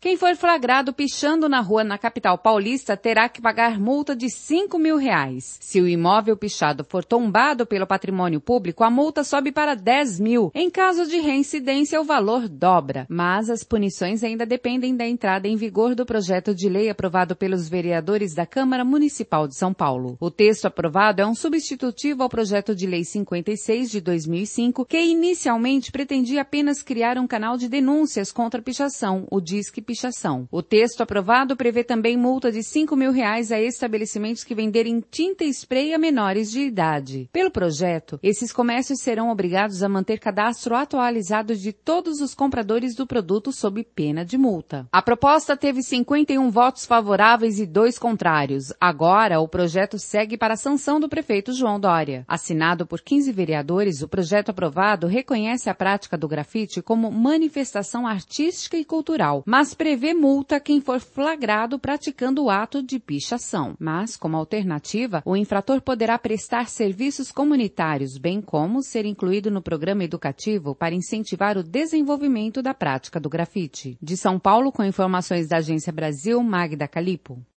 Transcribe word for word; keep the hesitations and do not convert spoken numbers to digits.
Quem for flagrado pichando na rua na capital paulista terá que pagar multa de cinco mil reais. Se o imóvel pichado for tombado pelo patrimônio público, a multa sobe para dez mil. Em caso de reincidência, o valor dobra. Mas as punições ainda dependem da entrada em vigor do projeto de lei aprovado pelos vereadores da Câmara Municipal de São Paulo. O texto aprovado é um substitutivo ao projeto de lei cinquenta e seis de dois mil e cinco, que inicialmente pretendia apenas criar um canal de denúncias contra a pichação, o Disque Pichação. O texto aprovado prevê também multa de cinco mil reais a estabelecimentos que venderem tinta e spray a menores de idade. Pelo projeto, esses comércios serão obrigados a manter cadastro atualizado de todos os compradores do produto sob pena de multa. A proposta teve cinquenta e um votos favoráveis e dois contrários. Agora, o projeto segue para a sanção do prefeito João Dória. Assinado por quinze vereadores, o projeto aprovado reconhece a prática do grafite como manifestação artística e cultural, mas prevê multa a quem for flagrado praticando o ato de pichação. Mas, como alternativa, o infrator poderá prestar serviços comunitários, bem como ser incluído no programa educativo para incentivar o desenvolvimento da prática do grafite. De São Paulo, com informações da Agência Brasil, Magda Calipo.